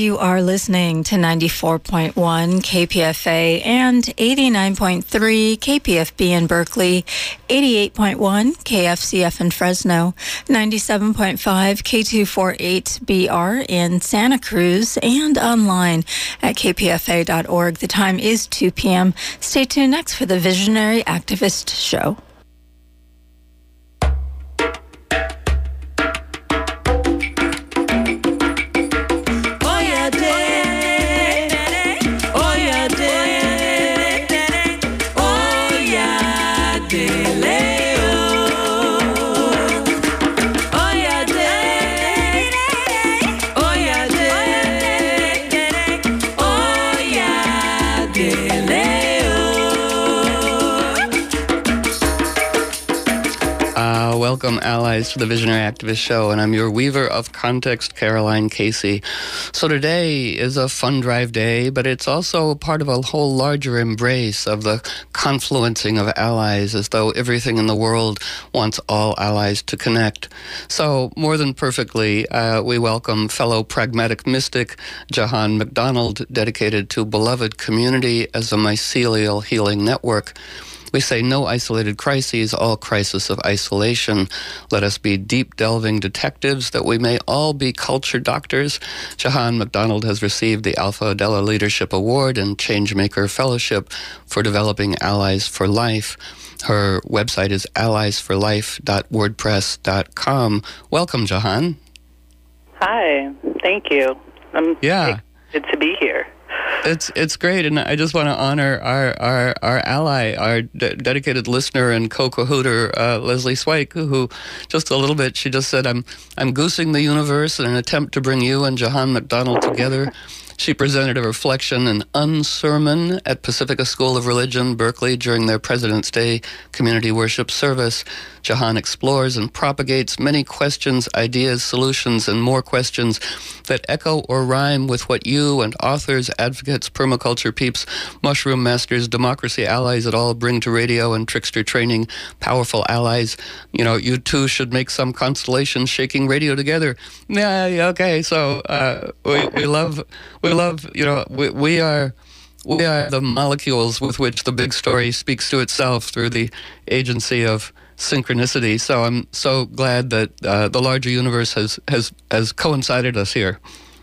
you are listening to 94.1 KPFA and 89.3 KPFB in Berkeley, 88.1 KFCF in Fresno, 97.5 K248BR in Santa Cruz, and online at kpfa.org. The time is 2 p.m. Stay tuned next for the Visionary Activist Show. Welcome, allies, to the Visionary Activist Show, and I'm your weaver of context, Caroline Casey. So today is a fund drive day, but it's also part of a whole larger embrace of the confluencing of allies, as though everything in the world wants all allies to connect. So, more than perfectly, we welcome fellow pragmatic mystic Jahan McDonald, dedicated to beloved community as a mycelial healing network. We say no isolated crises, all crisis of isolation. Let us be deep delving detectives that we may all be culture doctors. Jahan McDonald has received the Alpha Adela Leadership Award and Changemaker Fellowship for developing Allies for Life. Her website is alliesforlife.wordpress.com. Welcome, Jahan. Hi, thank you. I'm excited to be here. It's great, and I just want to honor our ally, our dedicated listener and co-cahooter, Leslie Swike, who just a little bit, she just said, I'm goosing the universe in an attempt to bring you and Jahan McDonald together. She presented a reflection and unsermon at Pacifica School of Religion, Berkeley, during their President's Day community worship service. Jahan explores and propagates many questions, ideas, solutions, and more questions that echo or rhyme with what you and authors, advocates, permaculture peeps, mushroom masters, democracy allies at all bring to radio and trickster training. Powerful allies. You know, you two should make some constellation shaking radio together. Yeah, okay. So we love. You know, we are the molecules with which the big story speaks to itself through the agency of synchronicity. So I'm so glad that the larger universe has coincided us here.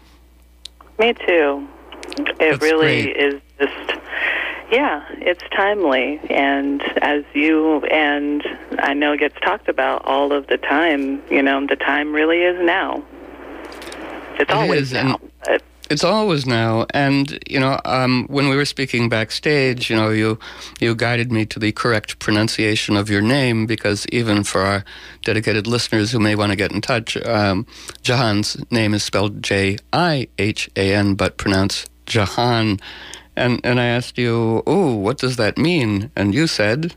Me too. It really great. is just, it's timely. And as you and I know gets talked about all of the time, you know, the time really is now. It's always now. It's always now, and, you know, when we were speaking backstage, you know, you guided me to the correct pronunciation of your name, because even for our dedicated listeners who may want to get in touch, Jahan's name is spelled J-I-H-A-N, but pronounced Jahan. And I asked you, what does that mean? And you said...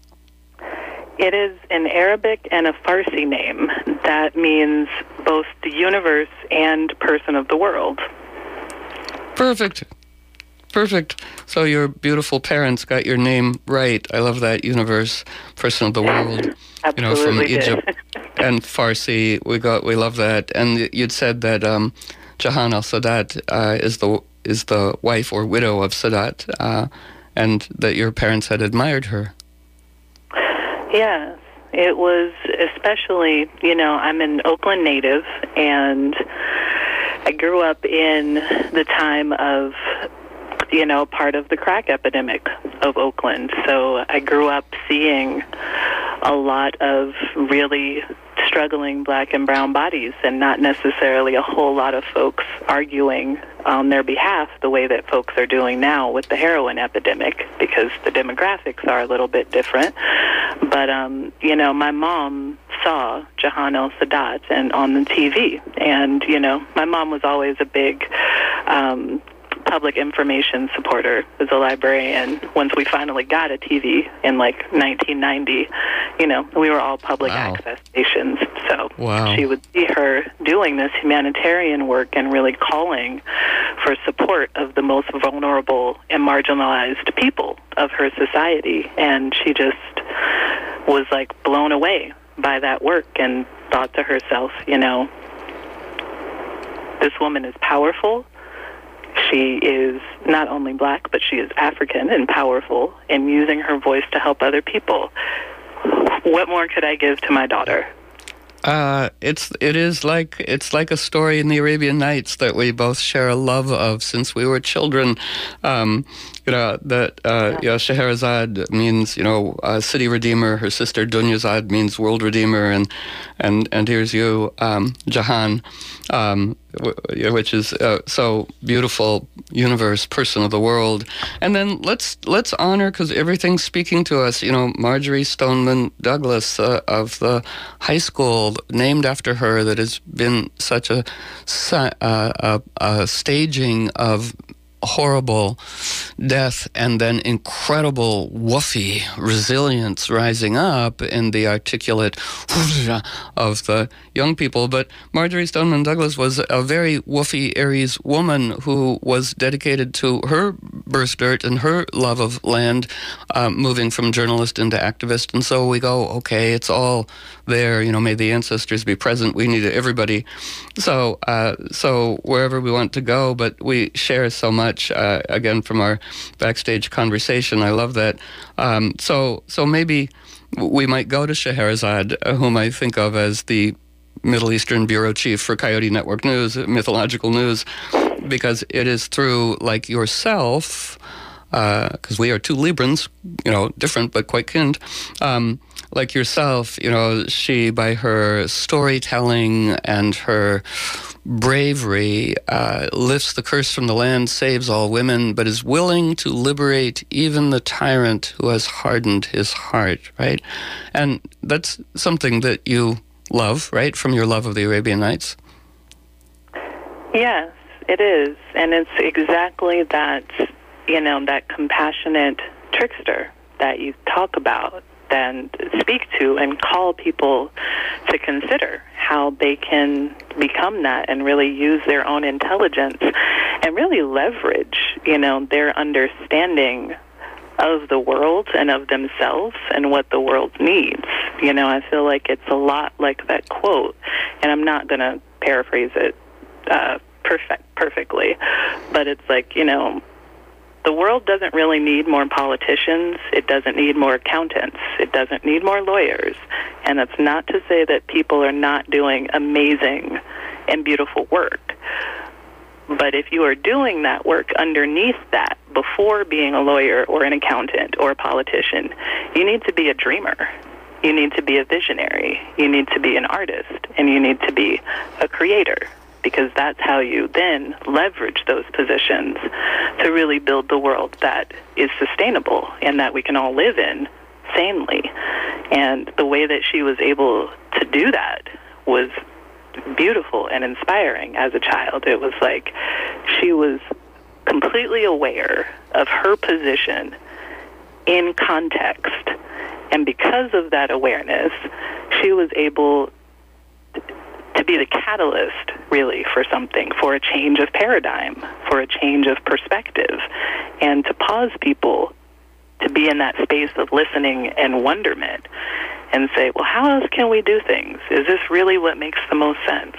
It is an Arabic and a Farsi name that means both the universe and person of the world. Perfect. So your beautiful parents got your name right. I love that. Universe, person of the world. Absolutely, you know, from Egypt and Farsi. We love that. And you'd said that Jahan al-Sadat is the wife or widow of Sadat, and that your parents had admired her. Yes, it was especially, you know, I'm an Oakland native, and I grew up in the time of, you know, part of the crack epidemic of Oakland. So I grew up seeing a lot of really struggling black and brown bodies, and not necessarily a whole lot of folks arguing on their behalf the way that folks are doing now with the heroin epidemic, because the demographics are a little bit different. But, you know, my mom saw Jahan al-Sadat and on the TV, and, you know, my mom was always a big public information supporter as a librarian. Once we finally got a TV in like 1990, you know, we were all public access stations. So she would see her doing this humanitarian work and really calling for support of the most vulnerable and marginalized people of her society. And she just was like blown away by that work and thought to herself, you know, this woman is powerful. She is not only black, but she is African and powerful and using her voice to help other people. What more could I give to my daughter? It's like a story in the Arabian Nights that we both share a love of since we were children. Scheherazade means city redeemer. Her sister Dunyazad means world redeemer, and here's you, Jahan, which is so beautiful, universe, person of the world. And then let's honor, because everything's speaking to us. Marjory Stoneman Douglas of the high school named after her that has been such a staging of horrible death and then incredible woofy resilience rising up in the articulate of the young people. But Marjory Stoneman Douglas was a very woofy Aries woman who was dedicated to her birth dirt and her love of land, moving from journalist into activist. And so we go, okay, it's all there, may the ancestors be present. We need everybody. So wherever we want to go, but we share so much, again, from our backstage conversation. I love that. So maybe we might go to Scheherazade, whom I think of as the Middle Eastern bureau chief for Coyote Network News, Mythological News, because it is through, like yourself, because we are two Librans, different but quite kin, like yourself, she, by her storytelling and her bravery, lifts the curse from the land, saves all women, but is willing to liberate even the tyrant who has hardened his heart, right? And that's something that you love, right, from your love of the Arabian Nights? Yes, it is. And it's exactly that, that compassionate trickster that you talk about and speak to and call people to consider how they can become that and really use their own intelligence and really leverage, their understanding of the world and of themselves and what the world needs. I feel like it's a lot like that quote, and I'm not going to paraphrase it perfectly, but it's like, the world doesn't really need more politicians. It doesn't need more accountants. It doesn't need more lawyers. And that's not to say that people are not doing amazing and beautiful work. But if you are doing that work underneath that, before being a lawyer or an accountant or a politician, you need to be a dreamer. You need to be a visionary. You need to be an artist. And you need to be a creator, because that's how you then leverage those positions to really build the world that is sustainable and that we can all live in sanely. And the way that she was able to do that was beautiful and inspiring as a child. It was like she was completely aware of her position in context. And because of that awareness, she was able to be the catalyst, really, for something, for a change of paradigm, for a change of perspective, and to pause people to be in that space of listening and wonderment and say, well, how else can we do things? Is this really what makes the most sense?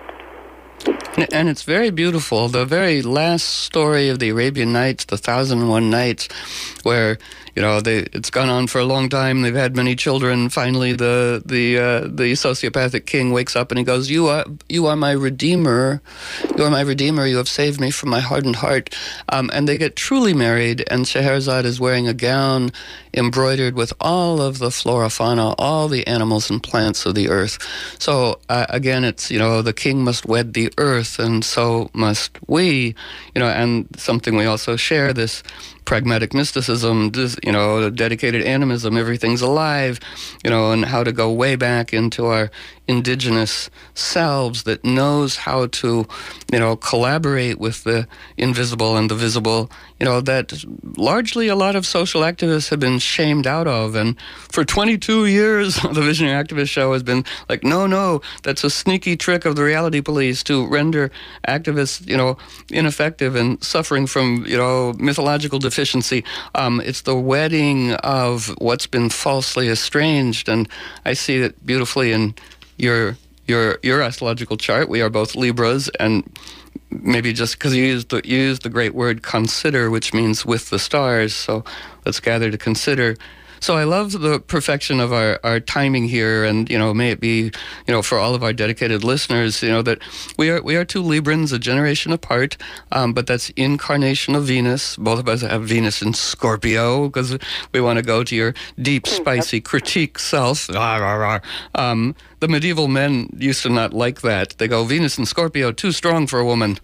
And it's very beautiful. The very last story of the Arabian Nights, the 1001 Nights, where it's gone on for a long time. They've had many children. Finally, the sociopathic king wakes up and he goes, "You are my redeemer. You are my redeemer. You have saved me from my hardened heart." And they get truly married. And Scheherazade is wearing a gown embroidered with all of the flora, fauna, all the animals and plants of the earth. So again, it's the king must wed the earth, and so must we. And something we also share, this pragmatic mysticism, dedicated animism, everything's alive, and how to go way back into our indigenous selves that knows how to, collaborate with the invisible and the visible, that largely a lot of social activists have been shamed out of. And for 22 years, the Visionary Activist Show has been like, no, that's a sneaky trick of the reality police to render activists, ineffective and suffering from, mythological deficiency. It's the wedding of what's been falsely estranged. And I see it beautifully in your astrological chart. We are both Libras, and maybe just because you used the great word consider, which means with the stars. So let's gather to consider. So I love the perfection of our timing here, and may it be for all of our dedicated listeners, that we are two Librans, a generation apart, but that's incarnation of Venus. Both of us have Venus in Scorpio because we want to go to your deep, spicy critique self. The medieval men used to not like that. They go, Venus in Scorpio, too strong for a woman.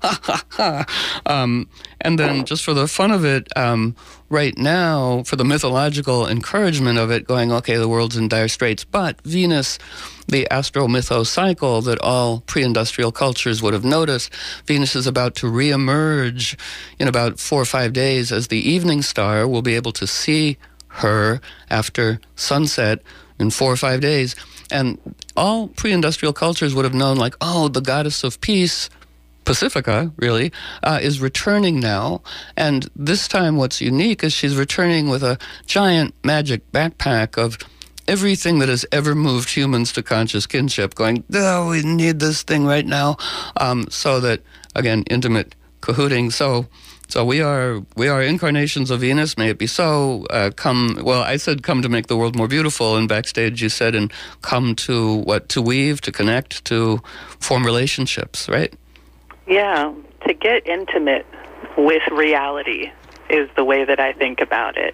And then just for the fun of it, right now, for the mythological encouragement of it, going, okay, the world's in dire straits, but Venus, the astro-mytho cycle that all pre-industrial cultures would have noticed, Venus is about to reemerge in about 4 or 5 days as the evening star. We'll be able to see her after sunset in 4 or 5 days. And all pre-industrial cultures would have known, like, oh, the goddess of peace, Pacifica, really, is returning now. And this time what's unique is she's returning with a giant magic backpack of everything that has ever moved humans to conscious kinship, going, oh, we need this thing right now. So that, again, intimate cahooting. So we are incarnations of Venus. May it be so. I said come to make the world more beautiful, and backstage you said, and come to weave, to connect, to form relationships, right? Yeah, to get intimate with reality is the way that I think about it.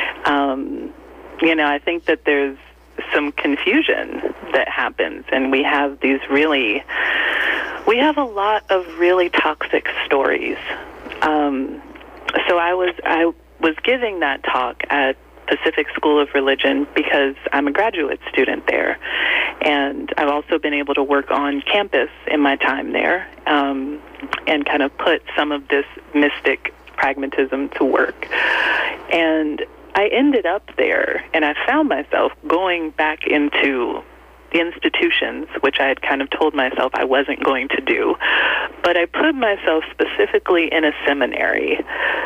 I think that there's some confusion that happens, and we have a lot of really toxic stories. So I was giving that talk at Pacific School of Religion because I'm a graduate student there, and I've also been able to work on campus in my time there, and kind of put some of this mystic pragmatism to work. And I ended up there, and I found myself going back into institutions, which I had kind of told myself I wasn't going to do. But I put myself specifically in a seminary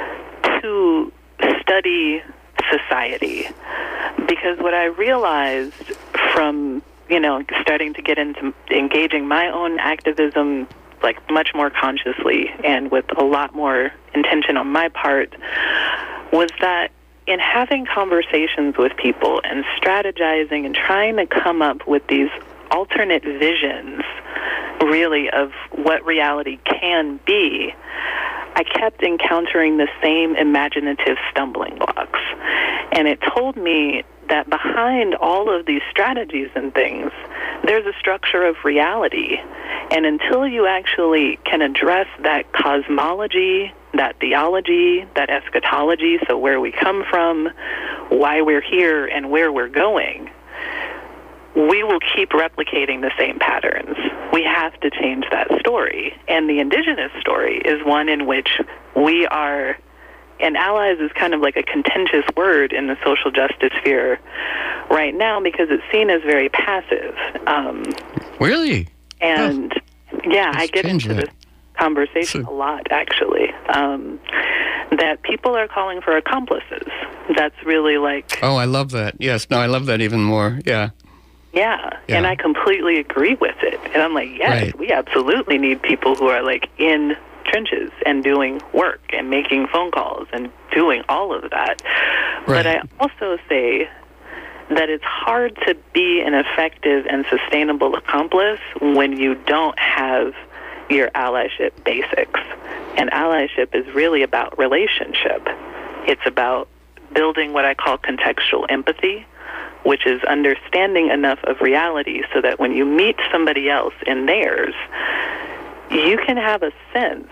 to study society, because what I realized from, starting to get into engaging my own activism, like much more consciously and with a lot more intention on my part, was that in having conversations with people and strategizing and trying to come up with these alternate visions, really, of what reality can be, I kept encountering the same imaginative stumbling blocks. And it told me that behind all of these strategies and things, there's a structure of reality. And until you actually can address that cosmology, that theology, that eschatology, so where we come from, why we're here, and where we're going, we will keep replicating the same patterns. We have to change that story. And the indigenous story is one in which we are, and allies is kind of like a contentious word in the social justice sphere right now because it's seen as very passive. Really? And, I get into this conversation a lot, actually, that people are calling for accomplices. That's really like... Oh, I love that. Yes, no, I love that even more. Yeah, and I completely agree with it. And I'm like, yes, right. We absolutely need people who are like in trenches and doing work and making phone calls and doing all of that. Right. But I also say that it's hard to be an effective and sustainable accomplice when you don't have your allyship basics. And allyship is really about relationship. It's about building what I call contextual empathy, which is understanding enough of reality so that when you meet somebody else in theirs, you can have a sense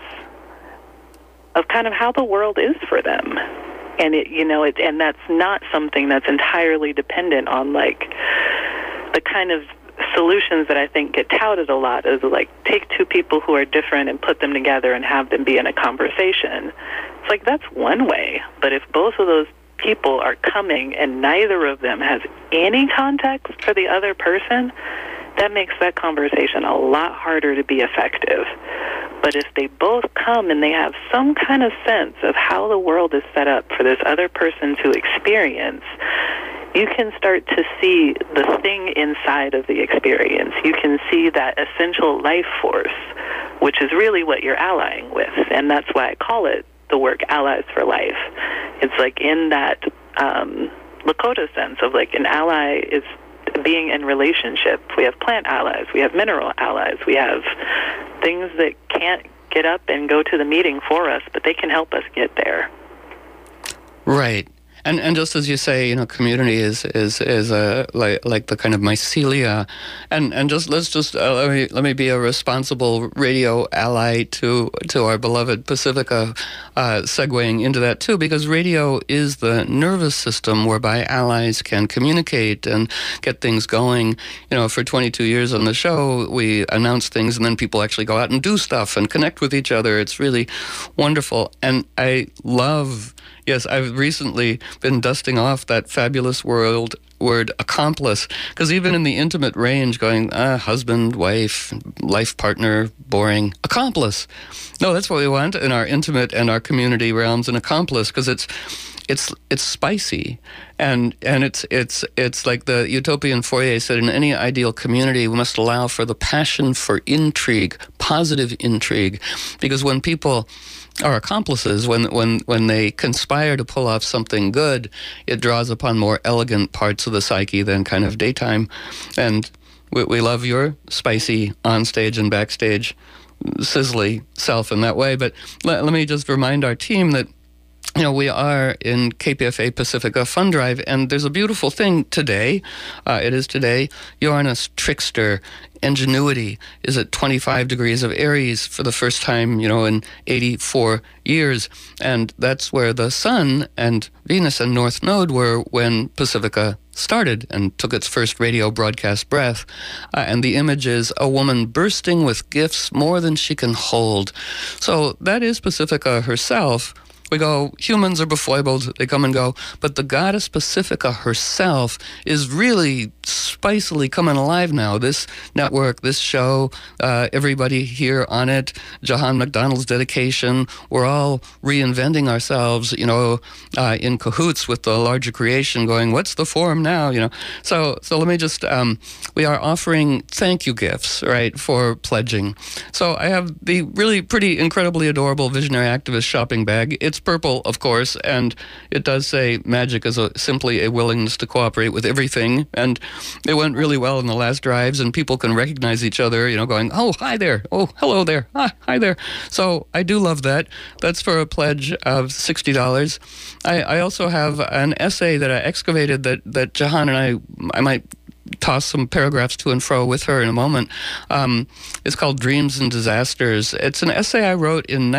of kind of how the world is for them. And and that's not something that's entirely dependent on like the kind of solutions that I think get touted a lot is like take two people who are different and put them together and have them be in a conversation. It's like that's one way, but if both of those people are coming and neither of them has any context for the other person, that makes that conversation a lot harder to be effective. But if they both come and they have some kind of sense of how the world is set up for this other person to experience, you can start to see the thing inside of the experience. You can see that essential life force which is really what you're allying with. And that's why I call it the work Allies for Life. It's like in that Lakota sense of like an ally is being in relationship. We have plant allies, we have mineral allies, we have things that can't get up and go to the meeting for us, but they can help us get there. Right. And just as you say, you know, community is like the kind of mycelia, and just let me be a responsible radio ally to our beloved Pacifica, segueing into that too, because radio is the nervous system whereby allies can communicate and get things going. You know, for 22 years on the show, we announce things, and then people actually go out and do stuff and connect with each other. It's really wonderful, and I love. Yes, I've recently been dusting off that fabulous word accomplice, because even in the intimate range, going husband, wife, life partner, boring, accomplice. No, that's what we want in our intimate and our community realms, an accomplice, because it's spicy, and it's like the utopian Fourier said, in any ideal community we must allow for the passion for intrigue, positive intrigue, because when people are accomplices, when they conspire to pull off something good, it draws upon more elegant parts of the psyche than kind of daytime. And we love your spicy onstage and backstage sizzly self in that way. But let me just remind our team that, you know, we are in KPFA Pacifica Fund Drive, and there's a beautiful thing today. It is today. Uranus Trickster Ingenuity is at 25 degrees of Aries for the first time, you know, in 84 years. And that's where the Sun and Venus and North Node were when Pacifica started and took its first radio broadcast breath. And the image is a woman bursting with gifts more than she can hold. So that is Pacifica herself. We go, humans are befoibled, they come and go, but the goddess Pacifica herself is really spicily coming alive now. This network, this show, everybody here on it, Jahan McDonald's dedication, we're all reinventing ourselves, you know, in cahoots with the larger creation, going, what's the form now, you know? So let me just, we are offering thank you gifts, right, for pledging. So I have the really pretty, incredibly adorable Visionary Activist shopping bag. It's purple, of course, and it does say magic is simply a willingness to cooperate with everything, and it went really well in the last drives, and people can recognize each other, you know, going, oh, hi there, oh, hello there, hi there. So I do love that. That's for a pledge of $60. I also have an essay that I excavated that Jahan and I might toss some paragraphs to and fro with her in a moment. It's called Dreams and Disasters. It's an essay I wrote in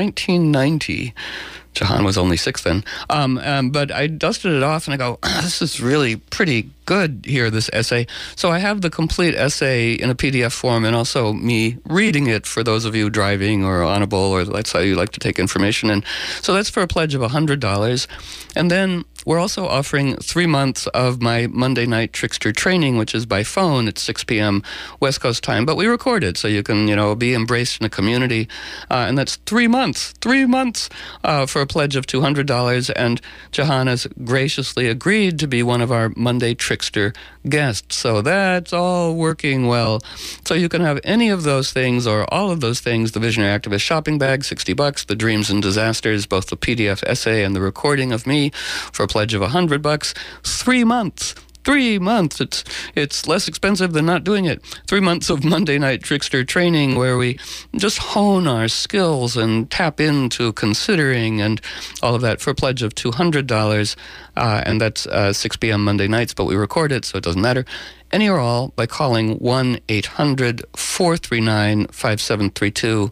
1990. Jahan was only 6 then. But I dusted it off and I go, this is really pretty good here, this essay. So I have the complete essay in a PDF form, and also me reading it for those of you driving or on a bowl, or that's how you like to take information in. So that's for a pledge of $100. And then we're also offering 3 months of my Monday night trickster training, which is by phone at 6 p.m. West Coast time. But we record it so you can, you know, be embraced in a community. And that's 3 months, 3 months for a pledge of $200. And Jahan has graciously agreed to be one of our Monday trickster guests. So that's all working well. So you can have any of those things or all of those things: the Visionary Activist shopping bag, $60, the Dreams and Disasters, both the PDF essay and the recording of me for a pledge of $100. 3 months. 3 months. It's less expensive than not doing it. 3 months of Monday night trickster training where we just hone our skills and tap into considering and all of that for a pledge of $200. And that's 6 p.m. Monday nights, but we record it, so it doesn't matter. Any or all by calling 1-800-439-5732.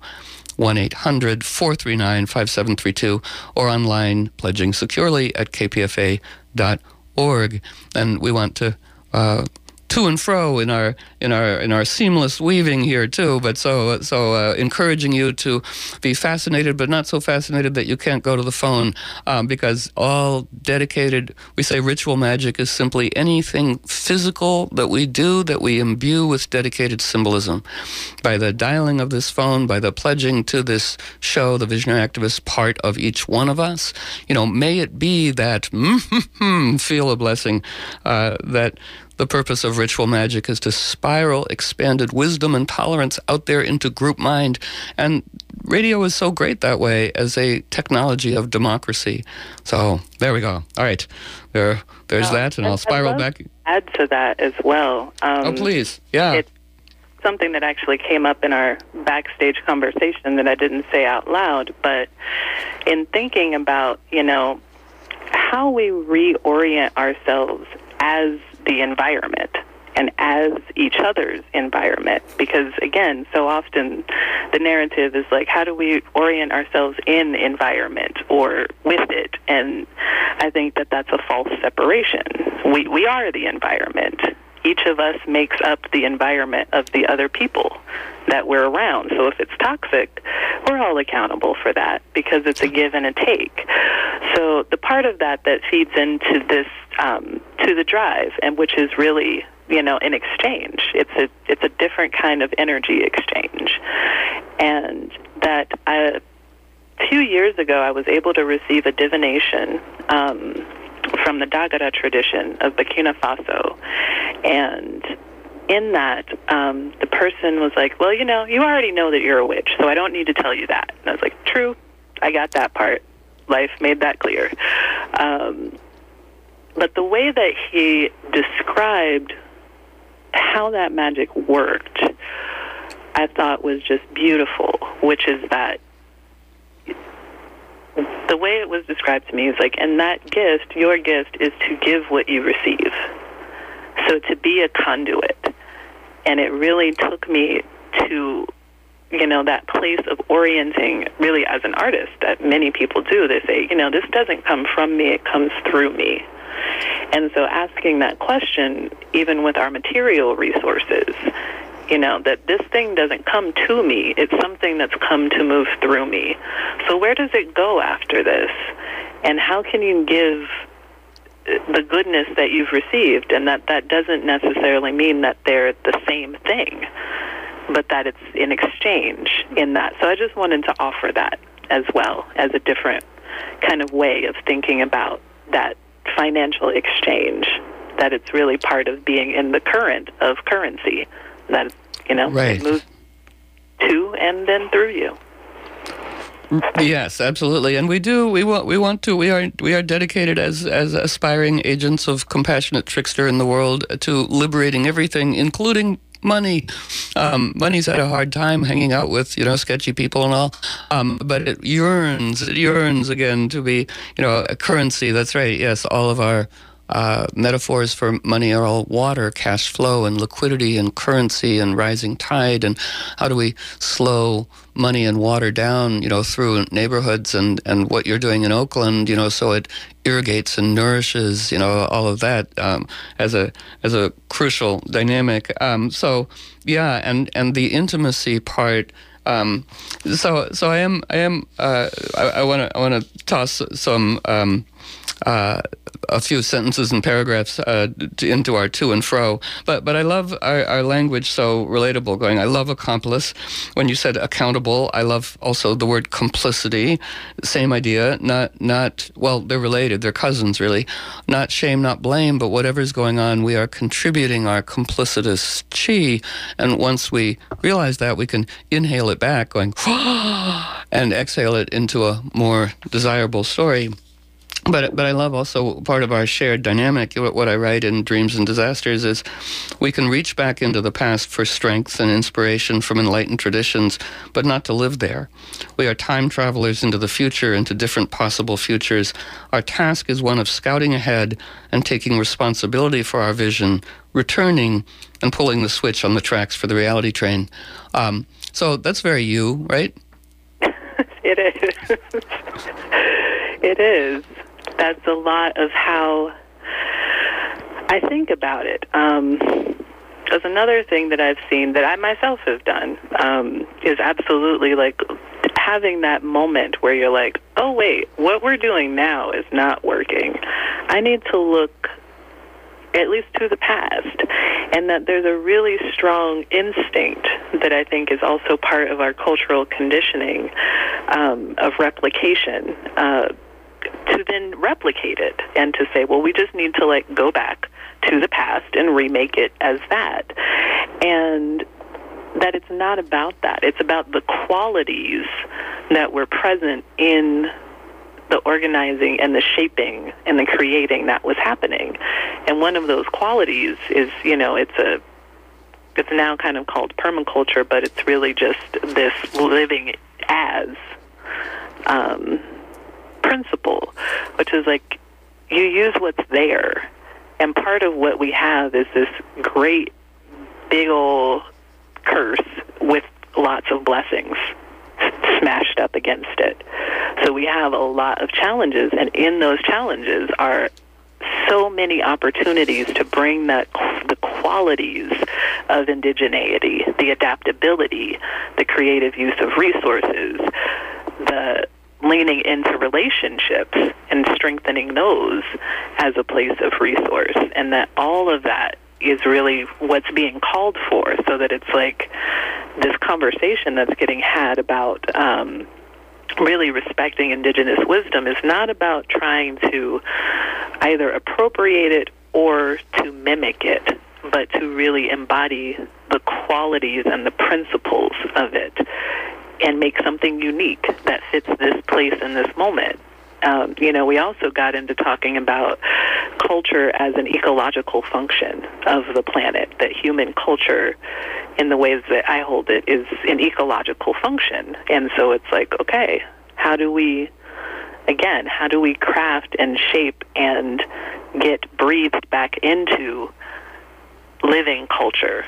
1-800-439-5732, or online pledging securely at kpfa.org. And we want to to and fro in our seamless weaving here too, but so encouraging you to be fascinated, but not so fascinated that you can't go to the phone, because all dedicated, we say ritual magic is simply anything physical that we do that we imbue with dedicated symbolism. By the dialing of this phone, by the pledging to this show, the Visionary Activist part of each one of us, you know, may it be that feel a blessing, that The purpose of ritual magic is to spiral expanded wisdom and tolerance out there into group mind. And radio is so great that way as a technology of democracy. So there we go. All right. There's that, and I'll spiral back. Add to that as well. Oh, please. Yeah. It's something that actually came up in our backstage conversation that I didn't say out loud, but in thinking about, how we reorient ourselves as the environment and as each other's environment. Because, again, so often the narrative is like, how do we orient ourselves in the environment or with it? And I think that that's a false separation. We are the environment. Each of us makes up the environment of the other people that we're around. So if it's toxic, we're all accountable for that because it's a give and a take. So the part of that feeds into this, to the drive, and which is really, an exchange. It's a different kind of energy exchange. And that a few years ago, I was able to receive a divination from the Dagara tradition of Burkina Faso. And in that, the person was like, well, you already know that you're a witch, so I don't need to tell you that. And I was like, true, I got that part. Life made that clear. But the way that he described how that magic worked, I thought was just beautiful, which is that the way it was described to me is like, and that gift, your gift, is to give what you receive. So to be a conduit. And it really took me to, that place of orienting really as an artist that many people do. They say, this doesn't come from me, it comes through me. And so asking that question, even with our material resources, that this thing doesn't come to me, it's something that's come to move through me. So where does it go after this? And how can you give the goodness that you've received? And that doesn't necessarily mean that they're the same thing, but that it's in exchange in that. So I just wanted to offer that as well as a different kind of way of thinking about that financial exchange, that it's really part of being in the current of currency, that right. It moves to and then through you. Yes, absolutely, and we are dedicated as aspiring agents of compassionate trickster in the world to liberating everything, including money. Money's had a hard time hanging out with sketchy people and all, but it yearns again to be a currency. That's right. Yes, all of our metaphors for money are all water, cash flow, and liquidity, and currency, and rising tide. And how do we slow money and water down, through neighborhoods and what you're doing in Oakland, so it irrigates and nourishes, all of that as a crucial dynamic. So yeah, and the intimacy part. So I want to toss some. A few sentences and paragraphs into our to and fro, but I love our language, so relatable. Going, I love accomplice. When you said accountable, I love also the word complicity. Same idea. Not well, they're related. They're cousins, really. Not shame, not blame, but whatever's going on, we are contributing our complicitous chi. And once we realize that, we can inhale it back, going, and exhale it into a more desirable story. But I love also part of our shared dynamic. What I write in Dreams and Disasters is we can reach back into the past for strength and inspiration from enlightened traditions, but not to live there. We are time travelers into the future, into different possible futures. Our task is one of scouting ahead and taking responsibility for our vision, returning and pulling the switch on the tracks for the reality train. So that's very you, right? It is. It is. That's a lot of how I think about it. There's another thing that I've seen that I myself have done is absolutely like having that moment where you're like, oh, wait, what we're doing now is not working. I need to look at least to the past, and that there's a really strong instinct that I think is also part of our cultural conditioning of replication to been replicated, and to say, well, we just need to go back to the past and remake it as that. And that it's not about that. It's about the qualities that were present in the organizing and the shaping and the creating that was happening. And one of those qualities is, it's now kind of called permaculture, but it's really just this living as principle, which is you use what's there. And part of what we have is this great big old curse with lots of blessings smashed up against it. So we have a lot of challenges, and in those challenges are so many opportunities to bring the qualities of indigeneity, the adaptability, the creative use of resources, the leaning into relationships and strengthening those as a place of resource. And that all of that is really what's being called for, so that it's this conversation that's getting had about really respecting indigenous wisdom is not about trying to either appropriate it or to mimic it, but to really embody the qualities and the principles of it and make something unique that fits this place and this moment. We also got into talking about culture as an ecological function of the planet, that human culture, in the ways that I hold it, is an ecological function. And so it's okay, how do we craft and shape and get breathed back into living culture?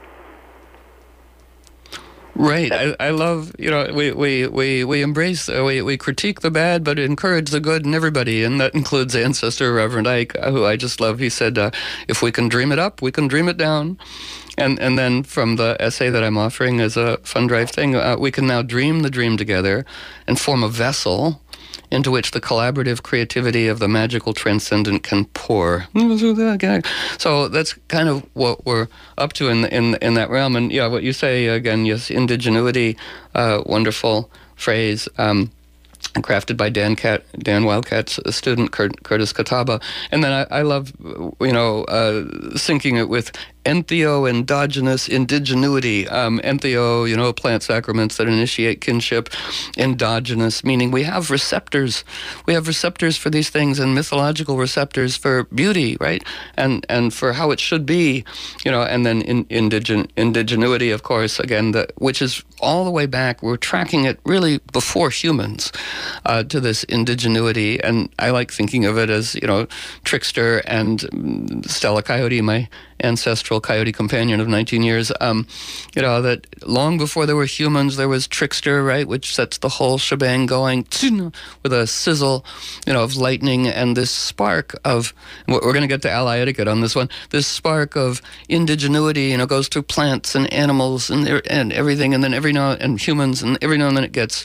Right. I love, we embrace, we critique the bad, but encourage the good in everybody. And that includes ancestor Reverend Ike, who I just love. He said, if we can dream it up, we can dream it down. And then from the essay that I'm offering as a fund drive thing, we can now dream the dream together and form a vessel into which the collaborative creativity of the magical transcendent can pour. So that's kind of what we're up to in that realm. And yeah, what you say again, yes, indigenuity, wonderful phrase. Crafted by Dan Wildcat's student Curtis Catawba, and then I love syncing it with entheoendogenous indigenuity. Entheo, plant sacraments that initiate kinship. Endogenous, meaning we have receptors. We have receptors for these things, and mythological receptors for beauty, right? And for how it should be, and then indigenuity, of course, again, which is all the way back. We're tracking it really before humans to this indigenuity, and I like thinking of it as, trickster and Stella Coyote, my ancestral coyote companion of 19 years, that long before there were humans, there was trickster, right, which sets the whole shebang going with a sizzle, of lightning and this spark of, we're going to get to ally etiquette on this one, this spark of indigenuity, goes through plants and animals and everything, and then and humans, and every now and then it gets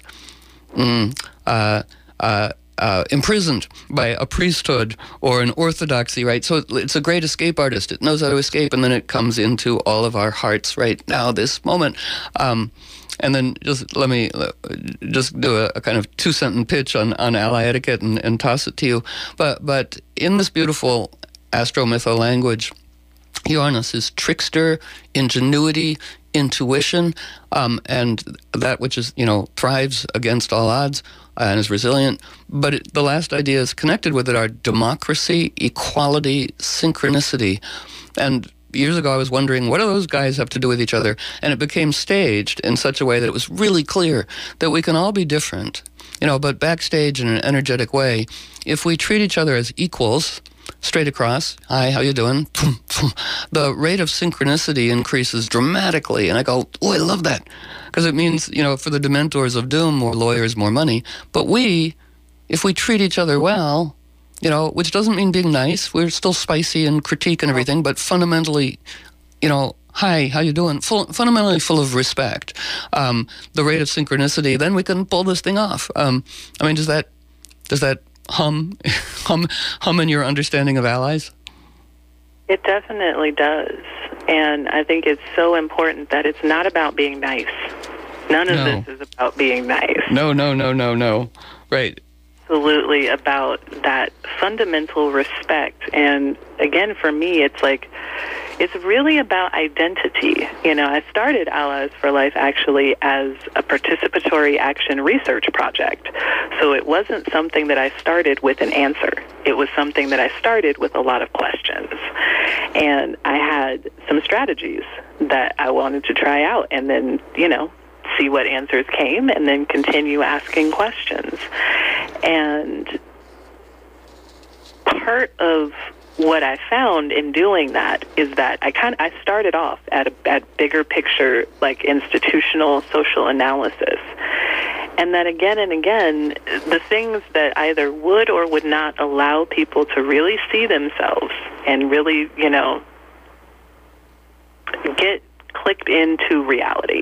imprisoned by a priesthood or an orthodoxy, right? So it's a great escape artist. It knows how to escape, and then it comes into all of our hearts right now, this moment. And then just let me just do a kind of 2-sentence pitch on ally etiquette and toss it to you. But in this beautiful astro-mytho language, Uranus is trickster, ingenuity, intuition, and that which is, thrives against all odds and is resilient. But the last ideas connected with it are democracy, equality, synchronicity. And years ago I was wondering, what do those guys have to do with each other? And it became staged in such a way that it was really clear that we can all be different, but backstage in an energetic way, if we treat each other as equals, straight across, hi, how you doing? The rate of synchronicity increases dramatically. And I go, oh, I love that. Because it means, for the dementors of doom, more lawyers, more money. But if we treat each other well, which doesn't mean being nice, we're still spicy and critique and everything, but fundamentally, hi, how you doing? Fundamentally full of respect. The rate of synchronicity, then we can pull this thing off. Does that hum in your understanding of allies? It definitely does. And I think it's so important that it's not about being nice. None of this is about being nice. No. Right. absolutely about that fundamental respect. And again, for me, it's like, it's really about identity. You know, I started Allies for Life actually as a participatory action research project. So it wasn't something that I started with an answer. It was something that I started with a lot of questions. And I had some strategies that I wanted to try out and then, you know, see what answers came and then continue asking questions. And part of what I found in doing that is that I started off at bigger picture, like institutional social analysis. And that again and again, the things that either would or would not allow people to really see themselves and really, you know, get clicked into reality,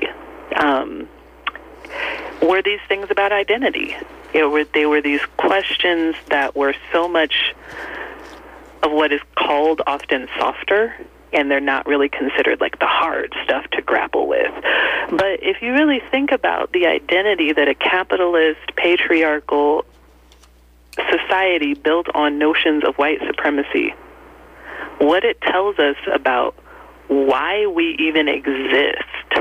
were these things about identity. They were these questions that were so much of what is called often softer, and they're not really considered like the hard stuff to grapple with. But if you really think about the identity that a capitalist, patriarchal society built on notions of white supremacy, what it tells us about why we even exist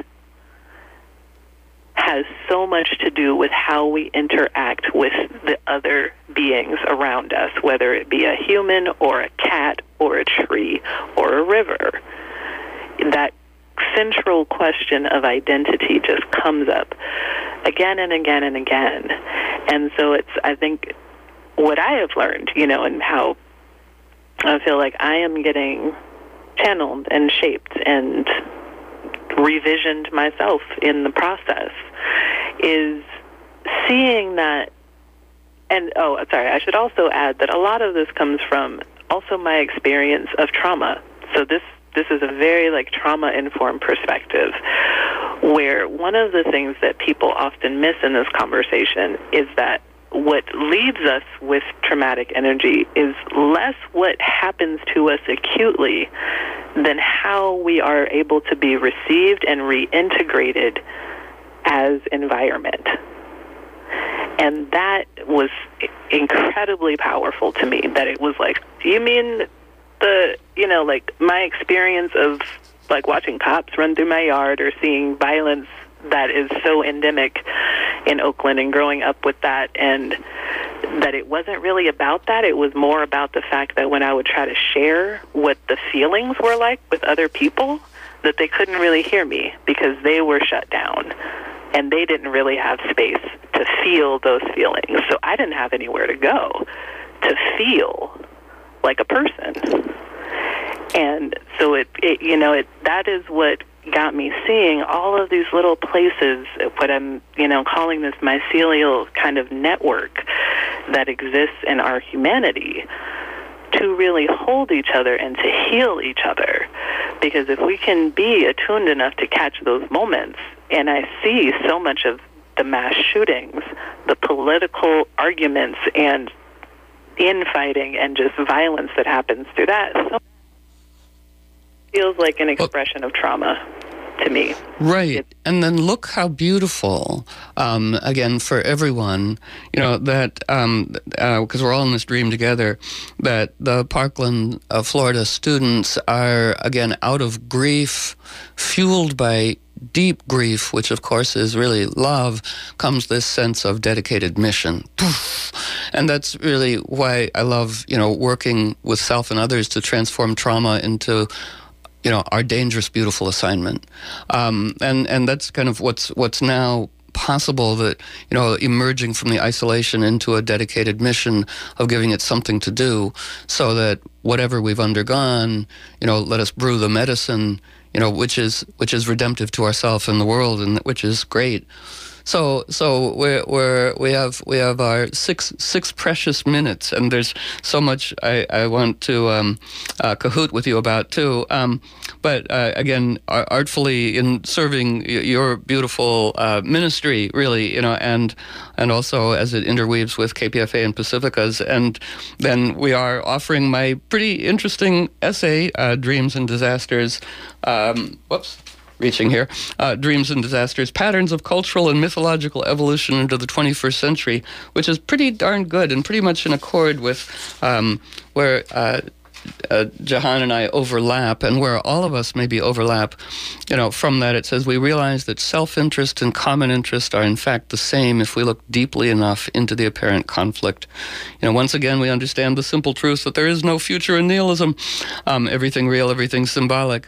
has so much to do with how we interact with the other beings around us, whether it be a human or a cat or a tree or a river. That central question of identity just comes up again and again and again. And so it's, I think, what I have learned, you know, and how I feel like I am getting channeled and shaped and revisioned myself in the process, is seeing that. And I should also add that a lot of this comes from also my experience of trauma. So this is a very like trauma-informed perspective, where one of the things that people often miss in this conversation is that what leaves us with traumatic energy is less what happens to us acutely than how we are able to be received and reintegrated as environment. And that was incredibly powerful to me, that it was like, do you mean like my experience of like watching cops run through my yard or seeing violence that is so endemic in Oakland and growing up with that, and that it wasn't really about that. It was more about the fact that when I would try to share what the feelings were like with other people, that they couldn't really hear me because they were shut down and they didn't really have space to feel those feelings. So I didn't have anywhere to go to feel like a person. And so that is what got me seeing all of these little places, what I'm, calling this mycelial kind of network that exists in our humanity, to really hold each other and to heal each other. Because if we can be attuned enough to catch those moments, and I see so much of the mass shootings, the political arguments and infighting and just violence that happens through that, so feels like an expression of trauma to me. Right. And then look how beautiful, again, for everyone, that, because we're all in this dream together, that the Parkland, Florida students are, again, out of grief, fueled by deep grief, which of course is really love, comes this sense of dedicated mission. And that's really why I love, working with self and others to transform trauma into our dangerous, beautiful assignment. And that's kind of what's now possible, that, emerging from the isolation into a dedicated mission of giving it something to do, so that whatever we've undergone, let us brew the medicine, which is redemptive to ourselves and the world, and which is great. So we have our six precious minutes, and there's so much I want to cahoot with you about too. But again, artfully in serving your beautiful ministry, really, and also as it interweaves with KPFA and Pacifica's, and then we are offering my pretty interesting essay, Dreams and Disasters. reaching here. Dreams and Disasters, Patterns of Cultural and Mythological Evolution into the 21st Century, which is pretty darn good and pretty much in accord with where Jahan and I overlap, and where all of us maybe overlap. From that it says, we realize that self-interest and common interest are in fact the same if we look deeply enough into the apparent conflict. Once again, we understand the simple truth that there is no future in nihilism. Everything real, everything symbolic.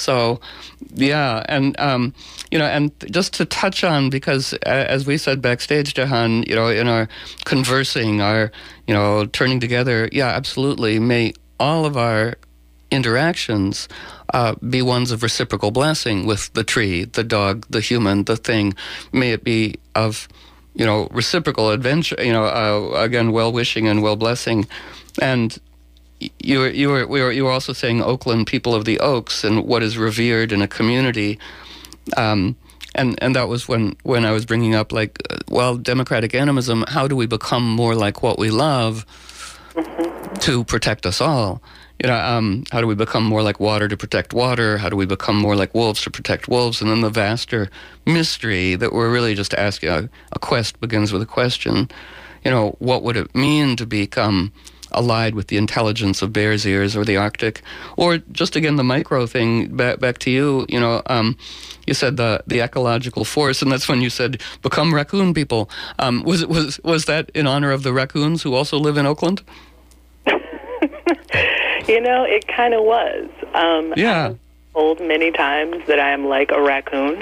And just to touch on, because as we said backstage, Jahan, in our conversing, our, turning together, absolutely, may all of our interactions be ones of reciprocal blessing with the tree, the dog, the human, the thing. May it be of, reciprocal adventure, again, well-wishing and well-blessing. And you were also saying Oakland, people of the Oaks, and what is revered in a community. And that was when I was bringing up, democratic animism, how do we become more like what we love to protect us all? How do we become more like water to protect water? How do we become more like wolves to protect wolves? And then the vaster mystery that we're really just asking, a quest begins with a question. What would it mean to become allied with the intelligence of Bear's Ears or the Arctic? Or just again, the micro thing, back to you, you said the ecological force, and that's when you said, become raccoon people. Was that in honor of the raccoons who also live in Oakland? It kind of was. I was told many times that I am like a raccoon.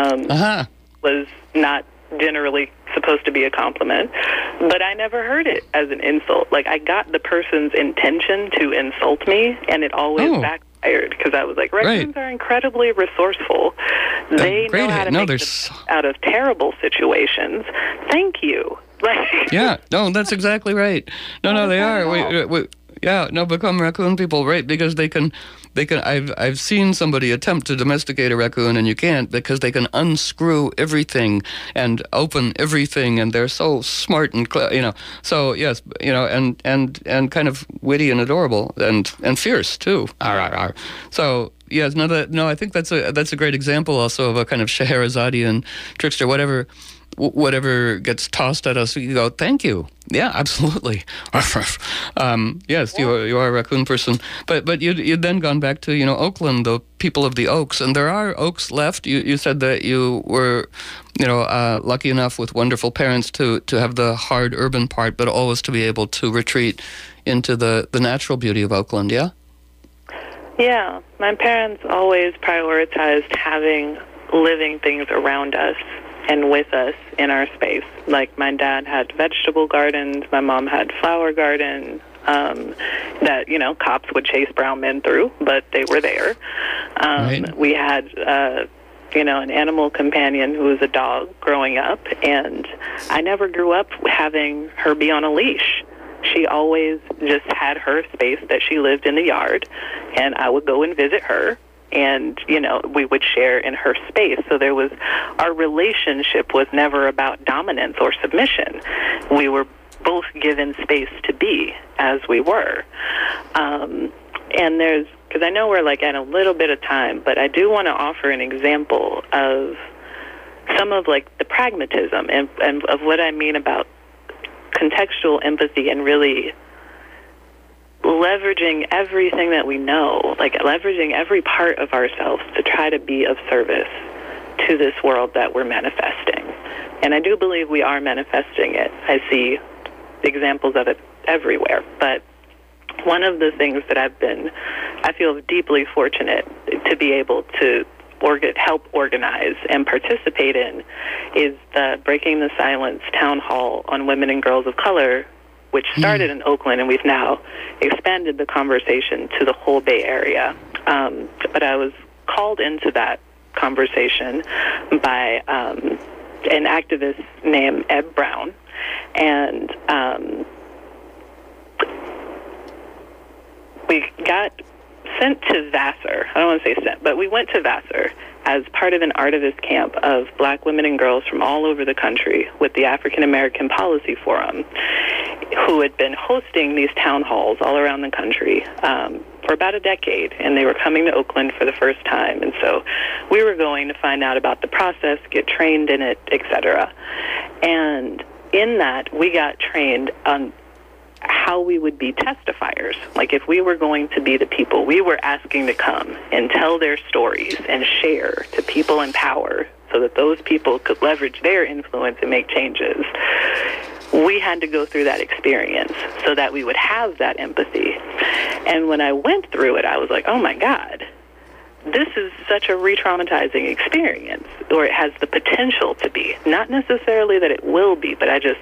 Was not generally supposed to be a compliment, but I never heard it as an insult. I got the person's intention to insult me, and it always backfired, because I was like, raccoons are incredibly resourceful. They know how to make them out of terrible situations. Thank you. That's exactly right. No, they are. Become raccoon people, right? Because they can. I've seen somebody attempt to domesticate a raccoon, and you can't, because they can unscrew everything and open everything, and they're so smart and So yes, and kind of witty and adorable and fierce too. So yes, I think that's a great example also of a kind of Scheherazadian trickster. Whatever gets tossed at us, you go, thank you. Yeah, absolutely. Yes, you are a raccoon person. But you'd then gone back to, Oakland, the people of the Oaks, and there are Oaks left. You said that you were, lucky enough with wonderful parents to have the hard urban part, but always to be able to retreat into the natural beauty of Oakland, yeah? Yeah, my parents always prioritized having living things around us and with us in our space. My dad had vegetable gardens, my mom had flower gardens that, cops would chase brown men through, but they were there. We had, an animal companion who was a dog growing up, and I never grew up having her be on a leash. She always just had her space that she lived in the yard, and I would go and visit her. And, we would share in her space. So our relationship was never about dominance or submission. We were both given space to be as we were. And because I know we're at a little bit of time, but I do want to offer an example of some of the pragmatism and of what I mean about contextual empathy and really leveraging everything that we know, leveraging every part of ourselves to try to be of service to this world that we're manifesting. And I do believe we are manifesting it. I see examples of it everywhere. But one of the things that I feel deeply fortunate to be able to help organize and participate in is the Breaking the Silence Town Hall on Women and Girls of Color, which started in Oakland, and we've now expanded the conversation to the whole Bay Area. But I was called into that conversation by an activist named Eb Brown, and we got sent to Vassar. I don't want to say sent, but we went to Vassar as part of an Artivist camp of black women and girls from all over the country with the African American Policy Forum. who had been hosting these town halls all around the country for about a decade, and they were coming to Oakland for the first time. And so we were going to find out about the process, get trained in it, etc. And in that, we got trained on how we would be testifiers. Like if we were going to be the people we were asking to come and tell their stories and share to people in power so that those people could leverage their influence and make changes, we had to go through that experience so that we would have that empathy. And when I went through it, I was like, oh my God, this is such a re-traumatizing experience, or it has the potential to be. Not necessarily that it will be, but I just,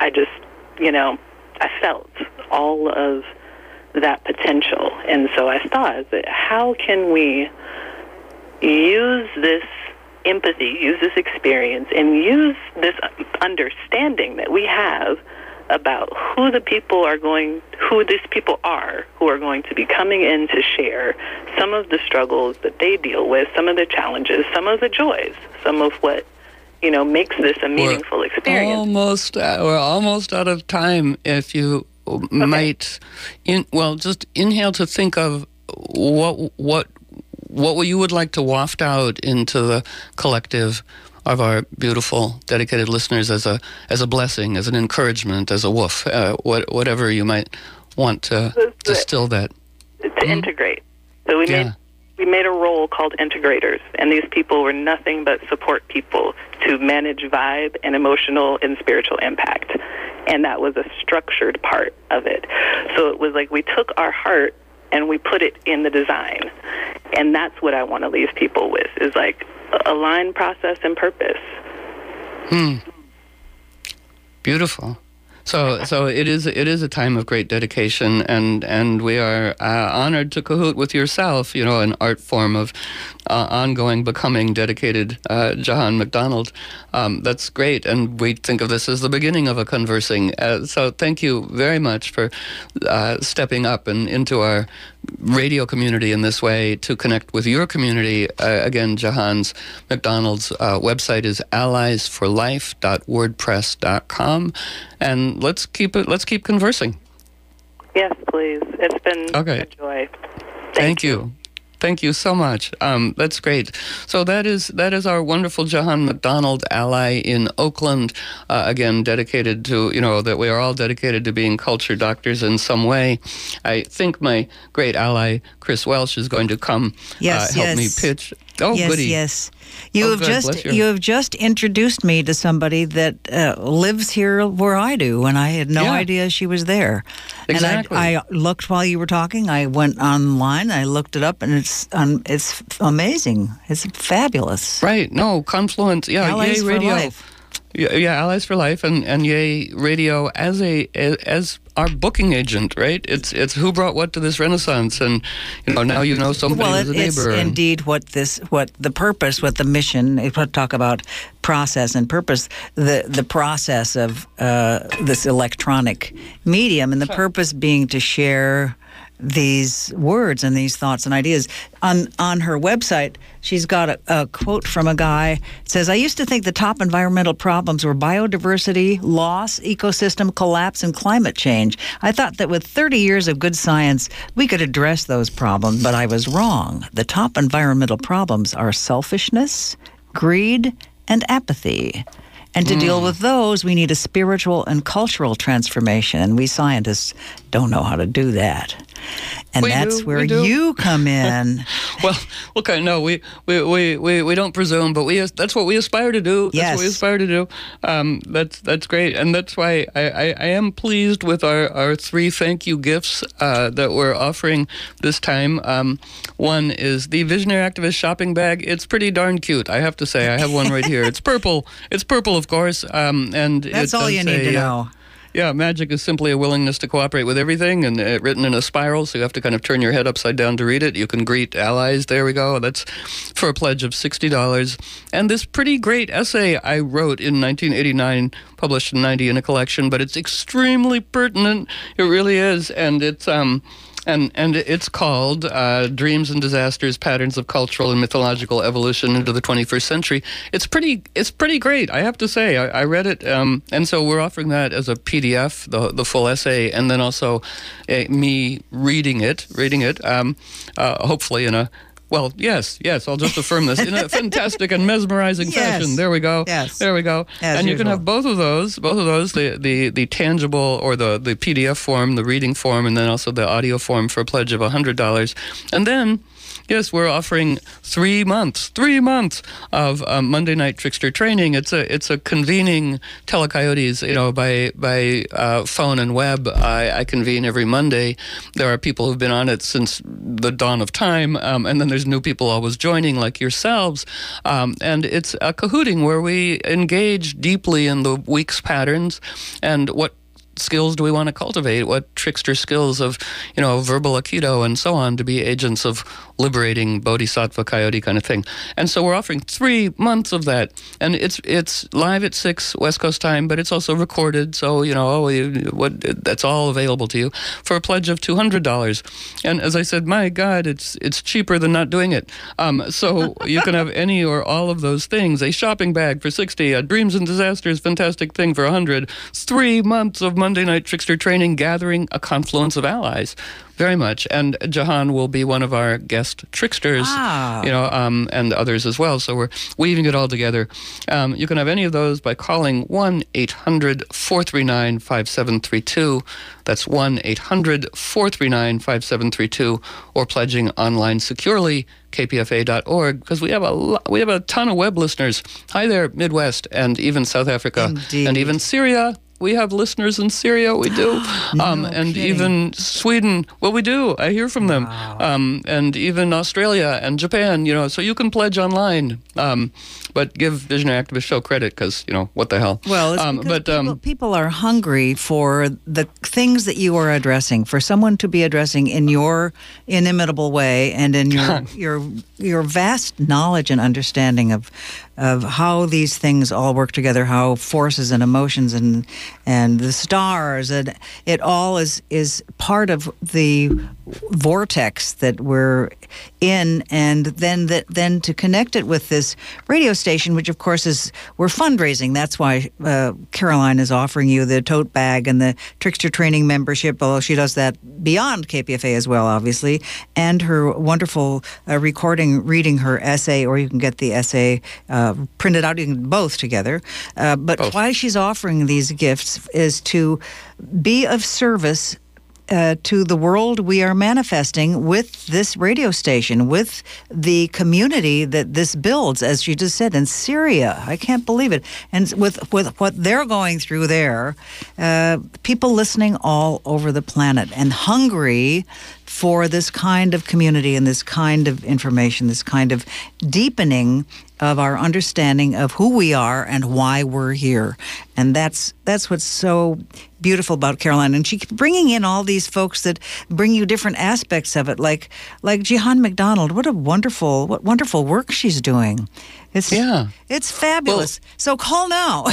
I felt all of that potential. And so I thought that how can we use this empathy, use this experience, and use this understanding that we have about who these people are who are going to be coming in to share some of the struggles that they deal with, some of the challenges, some of the joys, some of what makes this a meaningful experience. We're almost out of time. If you might, just inhale to think of what you would like to waft out into the collective of our beautiful, dedicated listeners as a blessing, as an encouragement, as a woof, whatever you might want to distill that. To integrate. So we made a role called integrators, and these people were nothing but support people to manage vibe and emotional and spiritual impact. And that was a structured part of it. So it was like we took our heart and we put it in the design. And that's what I want to leave people with, is like align process and purpose. Beautiful. So it is a time of great dedication, and we are honored to cahoot with yourself, an art form of ongoing becoming dedicated Jahan McDonald. That's great, and we think of this as the beginning of a conversing. So thank you very much for stepping up and into our radio community in this way to connect with your community. Again, Jahan McDonald's website is alliesforlife.wordpress.com, and let's keep conversing. Yes, please. It's been a joy. Thank you. Thank you so much. That's great. So that is our wonderful Jahan McDonald ally in Oakland. Again, dedicated to, that we are all dedicated to being culture doctors in some way. I think my great ally, Chris Welsh, is going to come help me pitch. Oh, yes, goody. Yes. You have just introduced me to somebody that lives here where I do, and I had no idea she was there. Exactly. And I looked while you were talking. I went online. I looked it up, and it's amazing. It's fabulous. Right. No, Confluence. Yeah. Allies Yay Radio. for Life. Yeah, Allies for Life, and Yay Radio as our booking agent, right? It's who brought what to this Renaissance, and now somebody who's a neighbor. Well, it's indeed what the purpose, what the mission. If we talk about process and purpose, the process of this electronic medium, and the purpose being to share these words and these thoughts and ideas. On her website, she's got a quote from a guy. It says, "I used to think the top environmental problems were biodiversity, loss, ecosystem collapse, and climate change. I thought that with 30 years of good science, we could address those problems, but I was wrong. The top environmental problems are selfishness, greed, and apathy. And to deal with those, we need a spiritual and cultural transformation, and we scientists don't know how to do that." And that's where you come in. Well, okay, no, we don't presume, but that's what we aspire to do. That's yes. what we aspire to do. That's great, and that's why I am pleased with our three thank you gifts that we're offering this time. One is the Visionary Activist shopping bag. It's pretty darn cute, I have to say. I have one right here. It's purple. It's purple, of course, and that's all you need to know. Yeah, magic is simply a willingness to cooperate with everything, and written in a spiral, so you have to kind of turn your head upside down to read it. You can greet allies. There we go. That's for a pledge of $60. And this pretty great essay I wrote in 1989, published in 90 in a collection, but it's extremely pertinent. It really is, and it's And it's called Dreams and Disasters: Patterns of Cultural and Mythological Evolution into the 21st Century. It's pretty great, I have to say. I read it, and so we're offering that as a PDF, the full essay, and then also me reading it. Hopefully in a. Well, yes, I'll just affirm this. In a fantastic and mesmerizing fashion. There we go. Yes. There we go. As and you usual. can have both of those, the tangible or the PDF form, the reading form, and then also the audio form for a pledge of $100. And then, yes, we're offering 3 months of Monday Night Trickster training. It's a convening telecoyotes, by phone and web. I convene every Monday. There are people who've been on it since the dawn of time, and then there's new people always joining, like yourselves. And it's a cahooting where we engage deeply in the week's patterns and what skills do we want to cultivate? What trickster skills of, verbal aikido and so on to be agents of liberating bodhisattva coyote kind of thing. And so we're offering 3 months of that. And it's live at 6 West Coast time, but it's also recorded. So, that's all available to you for a pledge of $200. And as I said, my God, it's cheaper than not doing it. So you can have any or all of those things. A shopping bag for $60, a Dreams and Disasters fantastic thing for $100, 3 months of Monday Night Trickster training, gathering a confluence of allies. Very much. And Jahan will be one of our guest tricksters, and others as well. So we're weaving it all together. You can have any of those by calling 1-800-439-5732. That's 1-800-439-5732, or pledging online securely, kpfa.org, because we have a ton of web listeners. Hi there, Midwest, and even South Africa. Indeed. And even Syria. We have listeners in Syria, we do. And kidding. even Sweden, well, we do. I hear from them. Wow. And even Australia and Japan, so you can pledge online. But give Visionary Activist Show credit because, what the hell. Well, it's because people are hungry for the things that you are addressing, for someone to be addressing in your inimitable way and in your vast knowledge and understanding of how these things all work together, how forces and emotions and the stars, and it all is part of the vortex that we're in, and then to connect it with this radio station, which of course we're fundraising. That's why Caroline is offering you the tote bag and the Trickster Training membership, although she does that beyond KPFA as well, obviously, and her wonderful recording, reading her essay, or you can get the essay printed out, you can both together. But Both. why she's offering these gifts is to be of service to the world we are manifesting with this radio station, with the community that this builds, as you just said, in Syria. I can't believe it. And with what they're going through there, people listening all over the planet and hungry for this kind of community and this kind of information, this kind of deepening of our understanding of who we are and why we're here. And that's what's so beautiful about Caroline. And she keeps bringing in all these folks that bring you different aspects of it, like Jihan McDonald. What wonderful work she's doing. It's fabulous. So call now.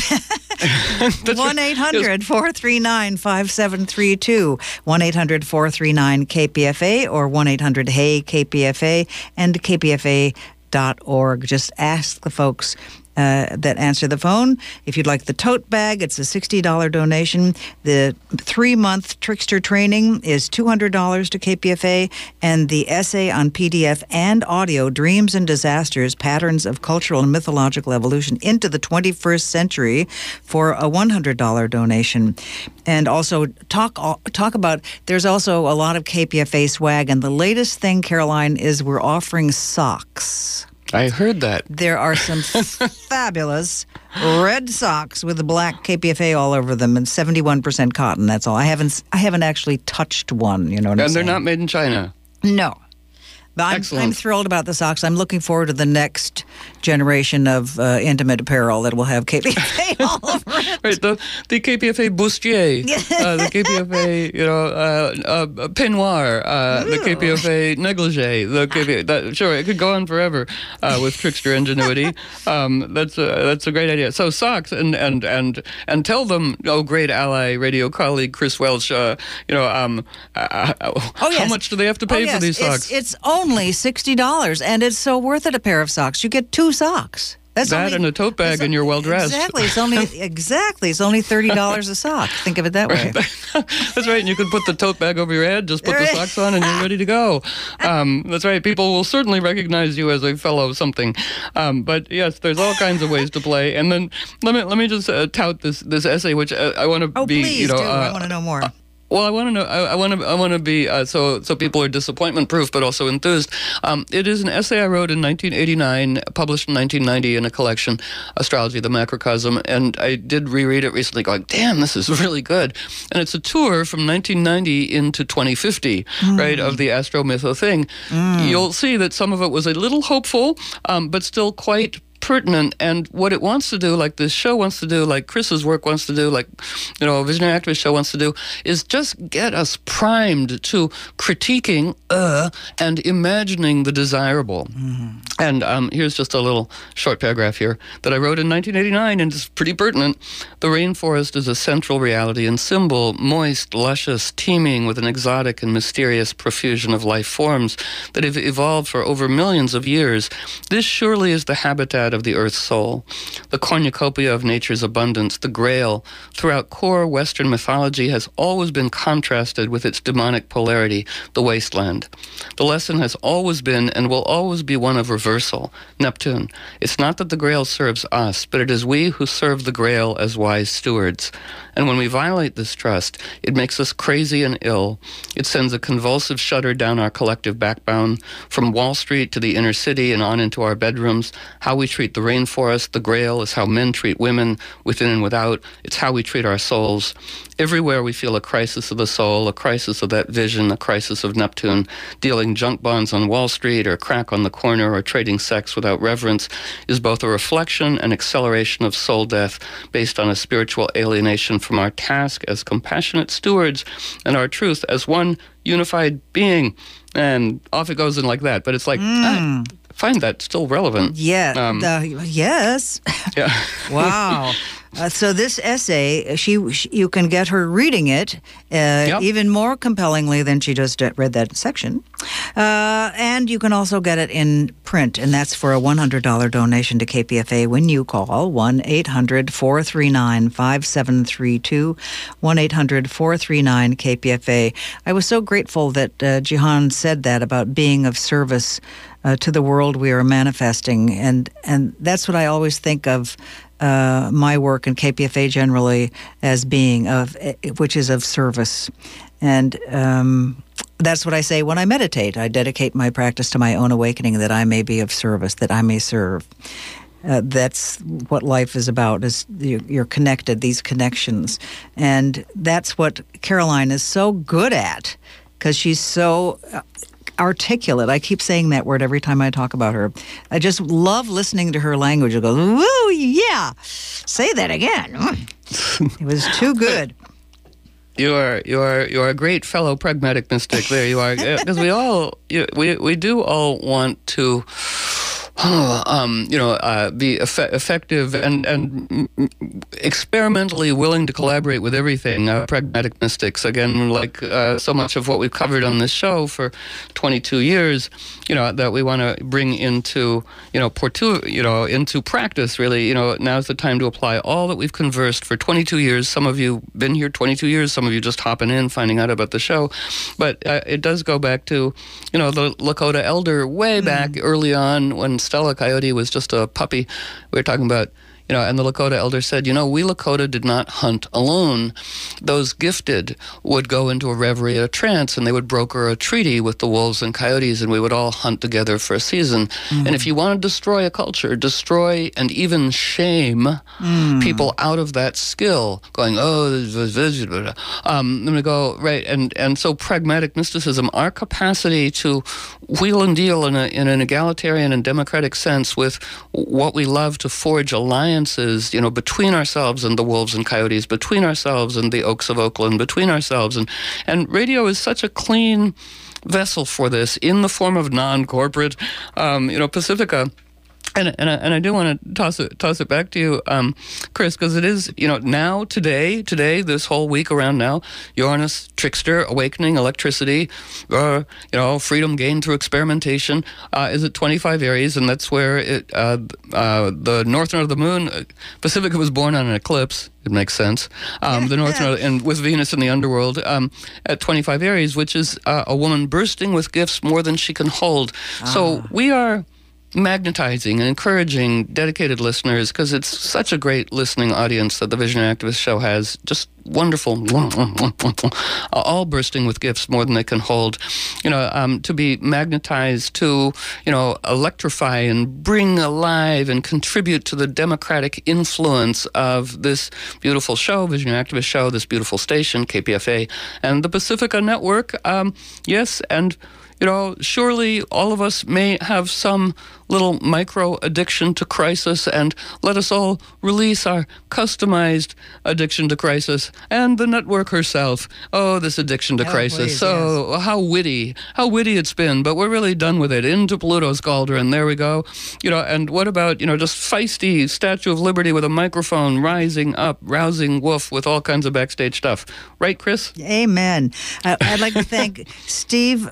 1-800-439-5732. 1-800-439-KPFA or 1-800-HEY-KPFA and KPFA.org. Just ask the folks that answer the phone. If you'd like the tote bag, it's a $60 donation. The 3-month Trickster training is $200 to KPFA, and the essay on PDF and audio, Dreams and Disasters: Patterns of Cultural and Mythological Evolution into the 21st Century, for a $100 donation. And also talk about, there's also a lot of KPFA swag, and the latest thing, Caroline, is we're offering socks. I heard that. There are some fabulous red socks with the black KPFA all over them, and 71% cotton. That's all. I haven't actually touched one. You know what I'm saying? And they're not made in China. No. But I'm thrilled about the socks. I'm looking forward to the next generation of intimate apparel that will have KPFA all over it. Right, the KPFA bustier, the KPFA, peignoir, the KPFA negligee, the KPFA. Sure, it could go on forever with trickster ingenuity. That's a great idea. So socks, and tell them, great ally radio colleague Chris Welch. How much do they have to pay for these socks? It's only $60, and it's so worth it. A pair of socks. You get 2 socks. And a tote bag, and you're well dressed. Exactly. It's only $30 a sock. Think of it that way. That's right. And you can put the tote bag over your head, just put the socks on, and you're ready to go. That's right. People will certainly recognize you as a fellow something. But yes, there's all kinds of ways to play. And then let me just tout this essay, which I want to be. Please do. I want to know more. Well, I want to know. I want to be so people are disappointment proof, but also enthused. It is an essay I wrote in 1989, published in 1990 in a collection, Astrology: The Macrocosm, and I did reread it recently, going, "Damn, this is really good." And it's a tour from 1990 into 2050, right, of the Astro Mytho thing. You'll see that some of it was a little hopeful, but still quite pertinent, and what it wants to do, like this show wants to do, like Chris's work wants to do, like Visionary Activist show wants to do, is just get us primed to critiquing and imagining the desirable. And here's just a little short paragraph here that I wrote in 1989, and it's pretty pertinent. The rainforest is a central reality and symbol, moist, luscious, teeming with an exotic and mysterious profusion of life forms that have evolved for over millions of years. This surely is the habitat of the Earth's soul, the cornucopia of nature's abundance, the Grail, throughout core Western mythology, has always been contrasted with its demonic polarity, the wasteland. The lesson has always been and will always be one of reversal, Neptune. It's not that the Grail serves us, but it is we who serve the Grail as wise stewards. And when we violate this trust, it makes us crazy and ill. It sends a convulsive shudder down our collective backbone, from Wall Street to the inner city and on into our bedrooms. How we treat the rainforest, the Grail, is how men treat women, within and without. It's how we treat our souls. Everywhere we feel a crisis of the soul, a crisis of that vision, a crisis of Neptune. Dealing junk bonds on Wall Street, or crack on the corner, or trading sex without reverence is both a reflection and acceleration of soul death based on a spiritual alienation from our task as compassionate stewards and our truth as one unified being. And off it goes in like that. But it's like, I find that still relevant. Yeah. Yes. Yeah. Wow. So this essay, you can get her reading it even more compellingly than she just read that section. And you can also get it in print, and that's for a $100 donation to KPFA when you call 1-800-439-5732, 1-800-439-KPFA. I was so grateful that Jihan said that about being of service to the world we are manifesting, and that's what I always think of my work and KPFA generally as being of, which is of service. And that's what I say when I meditate. I dedicate my practice to my own awakening, that I may be of service, that I may serve. That's what life is about, is you're connected, these connections. And that's what Caroline is so good at, because she's so articulate. I keep saying that word every time I talk about her. I just love listening to her language. It goes, woo, yeah, say that again. It was too good. You are a great fellow pragmatic mystic. There you are, because we do all want to be effective and experimentally willing to collaborate with everything. Pragmatic mystics, again, like so much of what we've covered on this show for 22 years, that we want to bring into, into practice, really. Now's the time to apply all that we've conversed for 22 years. Some of you been here 22 years, some of you just hopping in, finding out about the show. But it does go back to, the Lakota elder way back early on when Stella Coyote was just a puppy. We were talking about, and the Lakota elder said, we Lakota did not hunt alone. Those gifted would go into a reverie, a trance, and they would broker a treaty with the wolves and coyotes, and we would all hunt together for a season. And if you want to destroy a culture, destroy and even shame people out of that skill, going, I'm going to go, right, and so pragmatic mysticism, our capacity to wheel and deal in an egalitarian and democratic sense with what we love to forge alliances, between ourselves and the wolves and coyotes, between ourselves and the Oaks of Oakland, between ourselves. And radio is such a clean vessel for this in the form of non-corporate, Pacifica. And I do want to toss it back to you, Chris, because it is, now, today, this whole week around now, Uranus, Trickster, Awakening, Electricity, Freedom gained through experimentation is at 25 Aries, and that's where the north node of the moon, Pacifica was born on an eclipse. It makes sense. The north node, and with Venus in the underworld, at 25 Aries, which is a woman bursting with gifts more than she can hold. So we are magnetizing and encouraging dedicated listeners, because it's such a great listening audience that the Visionary Activist Show has. Just wonderful, all bursting with gifts more than they can hold. To be magnetized, to electrify and bring alive and contribute to the democratic influence of this beautiful show, Visionary Activist Show, this beautiful station, KPFA, and the Pacifica Network. Yes, and surely all of us may have some little micro addiction to crisis, and let us all release our customized addiction to crisis. And the network herself, this addiction to crisis. Please, how witty it's been, but we're really done with it. Into Pluto's cauldron, there we go. And what about, just feisty Statue of Liberty with a microphone rising up, rousing woof with all kinds of backstage stuff. Right, Chris? Amen. I'd like to thank Steve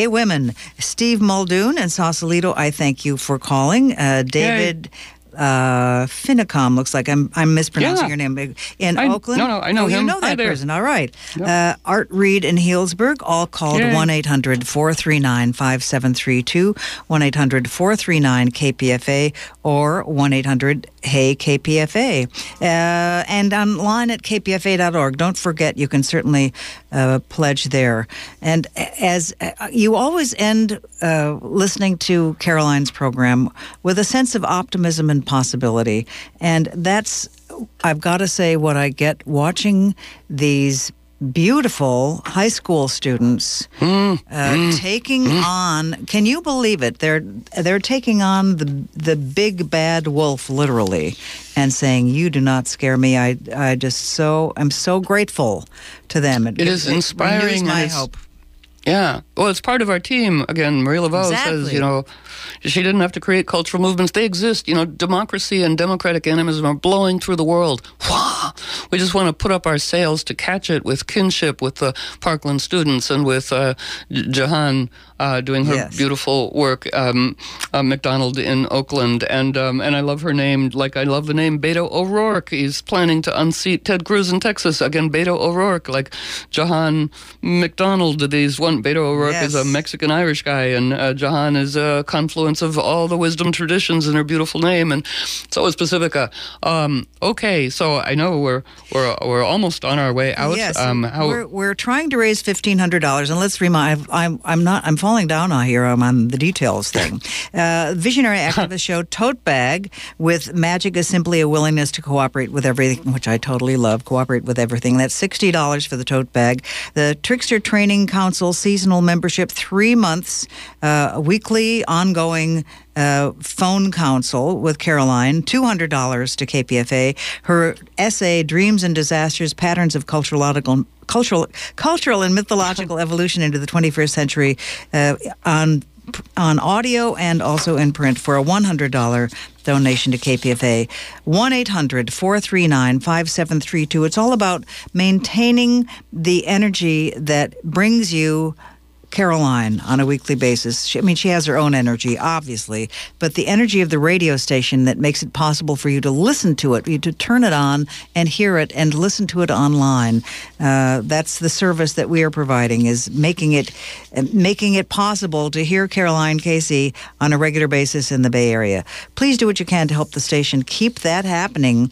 Muldoon and Sausalito. I thank you for calling. David Finicom, looks like I'm mispronouncing your name. In Oakland? No, I know him. You know that person. All right. Yep. Art Reed in Healdsburg, all called 1-800-439-5732, 1-800-439-KPFA, or 1-800-HEY-KPFA. And online at kpfa.org. Don't forget, you can certainly pledge there. And as you always end listening to Caroline's program with a sense of optimism and possibility. And that's, I've got to say, what I get watching these beautiful high school students taking on, can you believe it? They're taking on the big bad wolf, literally, and saying, "You do not scare me." I'm so grateful to them. It is inspiring. My hope. Yeah. Well, it's part of our team. Again, Marie Laveau says, she didn't have to create cultural movements. They exist. Democracy and democratic animism are blowing through the world. We just want to put up our sails to catch it with kinship with the Parkland students and with Jahan doing her beautiful work, McDonald in Oakland. And I love her name, like I love the name Beto O'Rourke. He's planning to unseat Ted Cruz in Texas. Again, Beto O'Rourke, like Jahan McDonald. Beto O'Rourke is a Mexican-Irish guy, and Jahan is a confluence of all the wisdom traditions in her beautiful name, and so is Pacifica. Okay, so I know we're almost on our way out. Yes, we're trying to raise $1,500, and let's remind, I'm falling down here. I'm on the details thing. Visionary Activist Show tote bag with Magic is simply a willingness to cooperate with everything, which I totally love. Cooperate with everything. That's $60 for the tote bag. The Trickster Training Council seasonal membership, 3 months, weekly ongoing phone counsel with Caroline, $200 to KPFA. Her essay, Dreams and Disasters, Patterns of Cultural and Mythological Evolution into the 21st Century, on audio and also in print, for a $100 donation to KPFA. 1-800-439-5732. It's all about maintaining the energy that brings you Caroline on a weekly basis. She has her own energy, obviously, but the energy of the radio station that makes it possible for you to listen to it, you to turn it on and hear it and listen to it online. That's the service that we are providing, is making it possible to hear Caroline Casey on a regular basis in the Bay Area. Please do what you can to help the station keep that happening.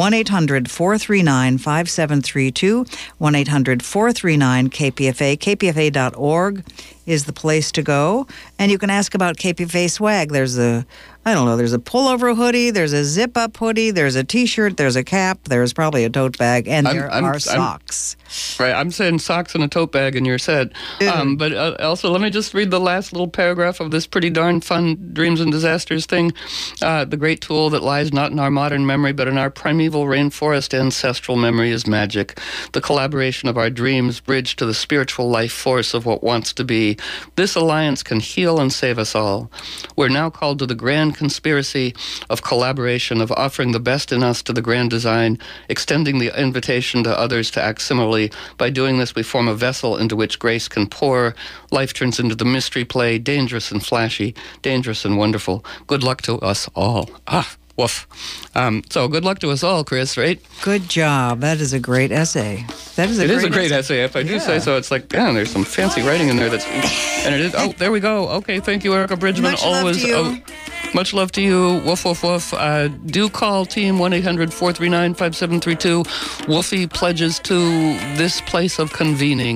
1-800-439-5732, 1-800-439-KPFA, kpfa.org is the place to go. And you can ask about KPFA swag. There's a pullover hoodie, there's a zip-up hoodie, there's a T-shirt, there's a cap, there's probably a tote bag, and there are socks. Right, I'm saying socks and a tote bag, and you're set. But also, let me just read the last little paragraph of this pretty darn fun Dreams and Disasters thing. The great tool that lies not in our modern memory, but in our primeval rainforest ancestral memory is magic. The collaboration of our dreams bridged to the spiritual life force of what wants to be. This alliance can heal and save us all. We're now called to the grand conspiracy of collaboration, of offering the best in us to the grand design, extending the invitation to others to act similarly. By doing this, we form a vessel into which grace can pour. Life turns into the mystery play, dangerous and flashy, dangerous and wonderful. Good luck to us all. Woof. So good luck to us all, Chris, right? Good job. That is a great essay. It is a great essay. If I do say so, it's like, there's some fancy writing in there and it is, there we go. Okay, thank you, Erica Bridgman. Much love to you. Much love to you. Woof, woof, woof. Do call team 1-800-439-5732. Woofy pledges to this place of convening.